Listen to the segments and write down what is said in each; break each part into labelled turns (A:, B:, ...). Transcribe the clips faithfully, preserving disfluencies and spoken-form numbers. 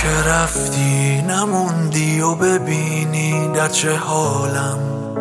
A: که رفتی نموندی و ببینی در چه حالم.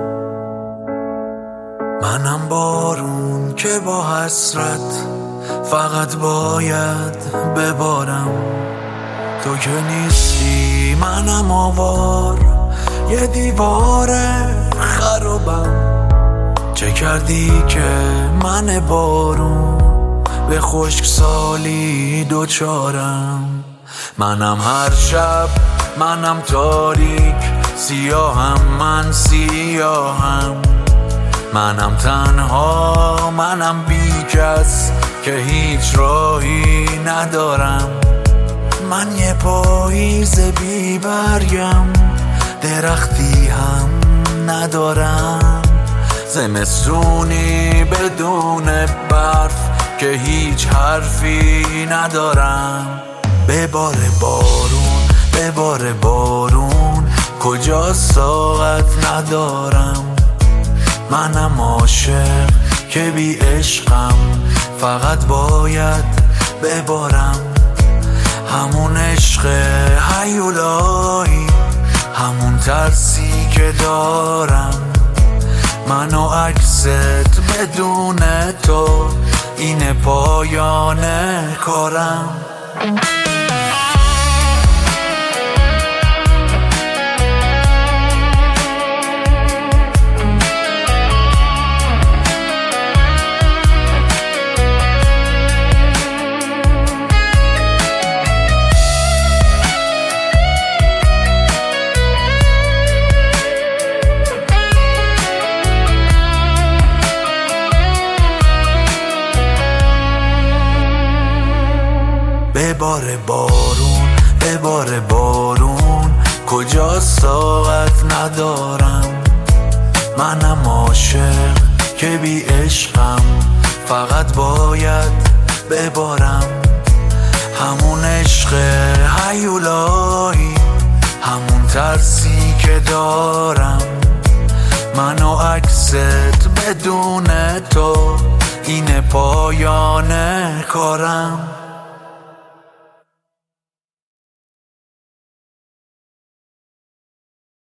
A: منم بارون که با حسرت فقط باید ببارم. تو که نیستی منم آوار، یه دیوار خرابم. چه کردی که من بارون به خشک سالی دوچارم؟ منم هر شب، منم تاریک، سیاهم، من سیاهم. منم تنها، منم بی کس که هیچ راهی ندارم. من یه پاییز بی برگم، درختی هم ندارم. زمستونی بدون برف که هیچ حرفی ندارم. بباره بارون، بباره بارون، کجاست طاقت ندارم. منم عاشق که بی عشقم، فقط باید ببارم. همون عشق هیولایی، همون ترسی که دارم. من و عکست بدون تو، این پایان کارم. بباره بارون، بباره بارون، کجاست طاقت ندارم. منم عاشق که بی عشقم، فقط باید ببارم. همون عشق هیولایی، همون ترسی که دارم. من و عکست بدون تو، این پایان کارم.